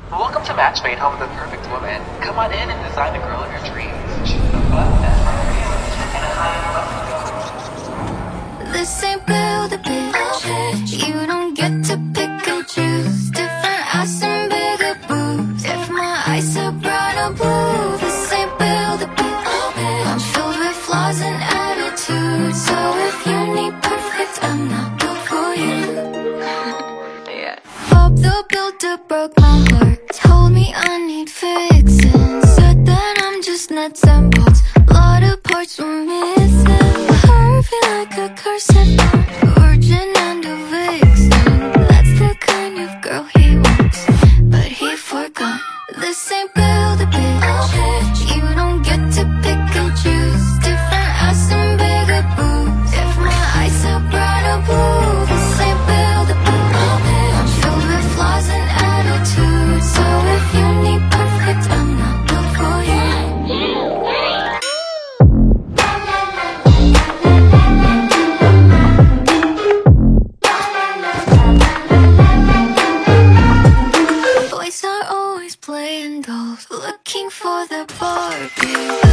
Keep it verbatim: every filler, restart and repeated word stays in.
Welcome to Matchmade, home of the perfect woman. Come on in and design the girl of your dreams. Choose the button that's right for you and a high level to go. This ain't build a bitch. You don't get to pick and choose. Different ass and bigger boobs. If my eyes are brown or blue, this ain't build a bitch. I'm filled with flaws and attitudes. So if you need perfect, I'm not built for you. Yeah. Bob the Builder broke my heart. Told me I need fixing. Said that I'm just nuts and bolts. A lot of parts were missing. Heart feel like a curse. Virgin and a vixen. That's the kind of girl he wants, but he forgot. This ain't build a bitch. You don't get to pick and choose. Different ass and bigger boobs. If my eyes are brown or blue, this ain't build a bitch. I'm filled with flaws and attitudes. So if you need perfect, I'm not built for you. Boys are always playing dolls, looking for the Barbie.